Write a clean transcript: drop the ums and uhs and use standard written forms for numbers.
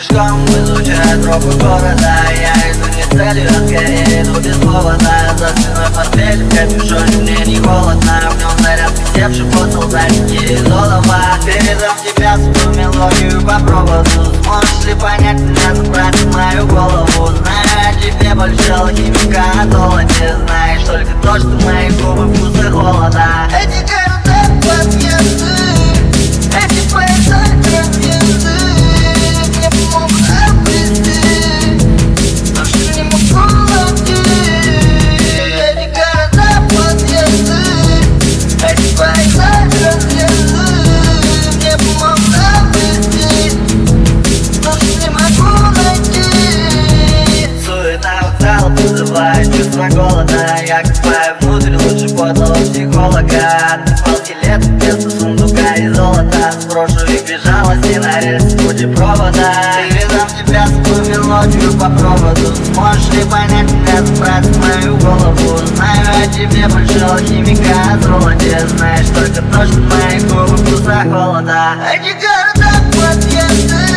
пешком, изучая тропы города. Я иду не целью, а скорее иду без повода. За спиной портфель, в капюшоне мне не холодно. В нем заряд севший под солдатики из олова. Передам тебя свою мелодию по проводу. Сможешь ли понять меня, забрать в мою голову? Знаю о тебе больше алхимика о золоте. Знаешь только то, что мои губы вкуса холода. Эти города подъезды, эти поезда разъезды мне помогут обрести то, что не могу найти. Эти города подъезды, эти поезда разъезды мне помогут обрести то, что не могу найти. Суета вокзала вызывает чувство голода. Я копаю внутрь лучше подлого психолога. Палки лет вместо сундука и золота. Сброшу их безжалости на рельс пути провода. Передам тебя свою мелодию по проводу. Сможешь ли понять меня, забрать в мою голову? Знаю о тебе больше алхимика о золоте. Знаешь только то, что мои губы вкуса холода. Эти города подъезды,